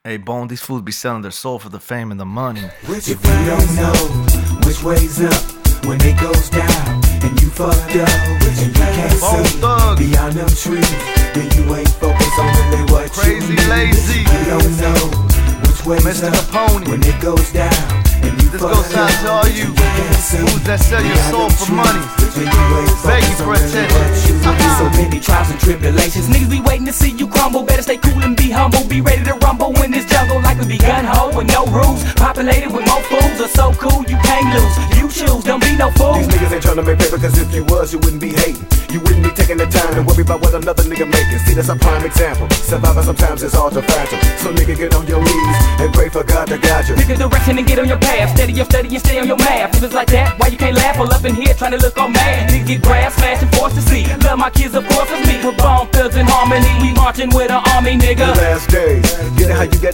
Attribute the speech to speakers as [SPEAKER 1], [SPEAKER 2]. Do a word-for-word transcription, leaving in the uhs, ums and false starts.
[SPEAKER 1] Hey, Bone, these fools be selling their soul for the fame and the money.
[SPEAKER 2] If you don't know which way's up when it goes down and you fucked up and you can't
[SPEAKER 1] Bone
[SPEAKER 2] see
[SPEAKER 1] Thugs.
[SPEAKER 2] beyond them trees, then you ain't focused on really what
[SPEAKER 1] Crazy
[SPEAKER 2] you need.
[SPEAKER 1] Lazy.
[SPEAKER 2] If you don't know which way's
[SPEAKER 1] Mister
[SPEAKER 2] up
[SPEAKER 1] Capone.
[SPEAKER 2] when it goes down and you
[SPEAKER 1] This
[SPEAKER 2] fucked
[SPEAKER 1] goes out
[SPEAKER 2] up
[SPEAKER 1] to all you
[SPEAKER 2] and can't see
[SPEAKER 1] fools that sell your
[SPEAKER 2] beyond
[SPEAKER 1] soul
[SPEAKER 2] them
[SPEAKER 1] for money.
[SPEAKER 2] trees, then you ain't
[SPEAKER 1] Begging
[SPEAKER 2] focused
[SPEAKER 1] for
[SPEAKER 2] on really
[SPEAKER 1] attention.
[SPEAKER 2] what you need.
[SPEAKER 3] So many trials and tribulations. Niggas be waiting to see you crumble. Better stay cool and be humble. Be ready to rumble in this jungle like we be gun-ho with no rules. Populated with more fools are so cool you can't lose. You choose, don't be no fool.
[SPEAKER 4] These niggas ain't tryna make paper, cause if you was, you wouldn't be hating. You wouldn't be taking the time to worry about what another nigga making. See, that's a prime example. Surviving sometimes is hard to fathom. So nigga, get on your knees and pray for God to guide you.
[SPEAKER 3] Pick a direction and get on your path. Steady your study and stay on your math. If it's like that, why you can't laugh? All up in here trying to look all mad. Niggas get grass, smash and forced to see. Love my kids, of course, it's me. With Bone Thugs in harmony. We marching with an army,
[SPEAKER 4] The
[SPEAKER 3] nigga.
[SPEAKER 4] last days, get it how you got